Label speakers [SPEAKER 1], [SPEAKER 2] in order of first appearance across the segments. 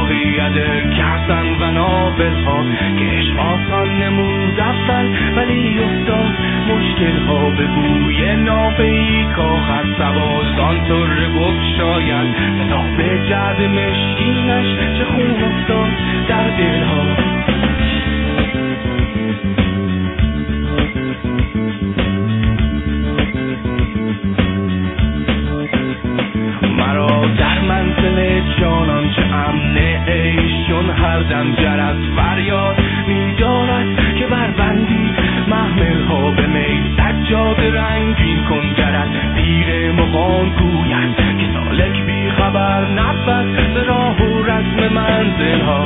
[SPEAKER 1] ساقی در کسن و نابل ها که عشق آسان نمود اول ولی افتاد مشکل ها به بوی نافهی کاخت سوازان طره بگشاید تا به جعد مشکینش چه خون افتاد در دل ها. مرا در منزل جانان چه امن ایشون هر دم جرس فریاد می‌دارد که بربندی محمل ها به می سجاد رنگین کن گرد پیر مغان گوید که سالک بی خبر نبود ز راه و رسم منزل ها.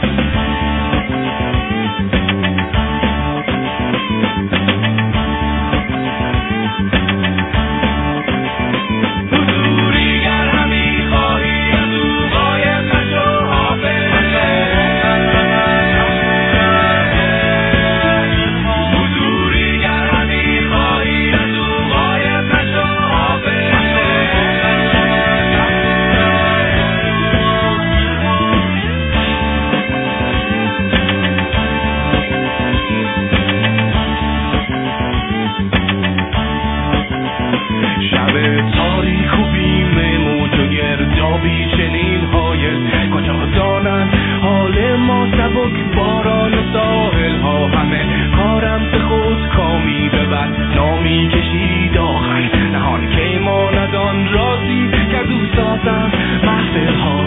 [SPEAKER 1] تاریک و بیم موج و گردابی چنین هایت کجا دانند حال ما سبک باران ساحل ها همه کارم به خود کامی ببد نامی کشید آخر نهان که ما ندان رازی که دو سازم محفل ها.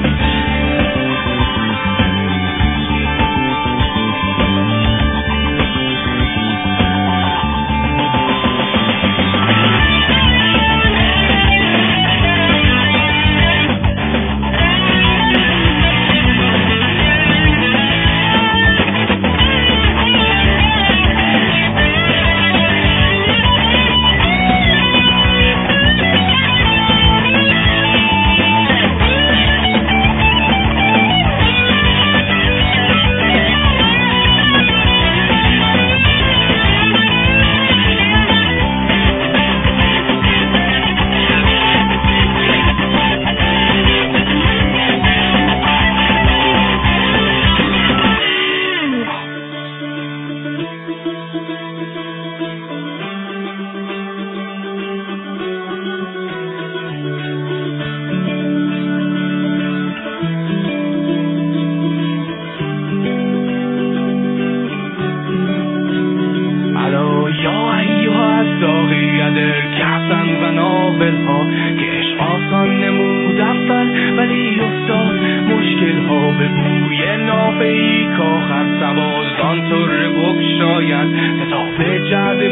[SPEAKER 1] و نابل ها که عشق آسان نمود اول ولی افتاد مشکل ها به بوی نافهی کاخت سوازان طره بگشاید تا به جعد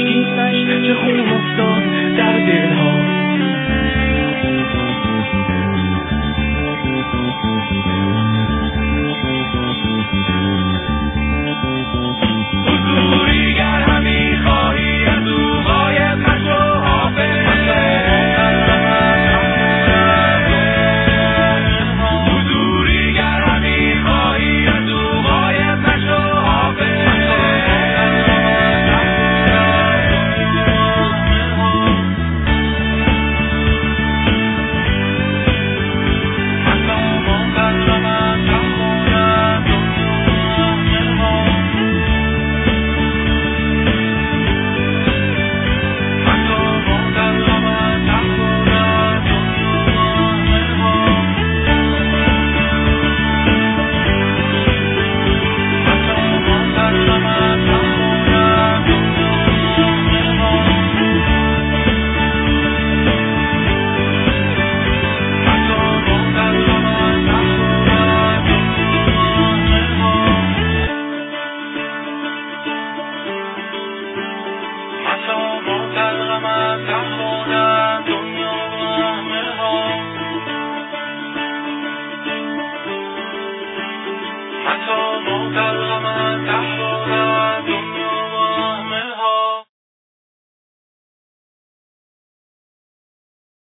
[SPEAKER 1] مشکینش چه خون افتاد در دل ها.
[SPEAKER 2] حتی ما در غمت تحت دنیا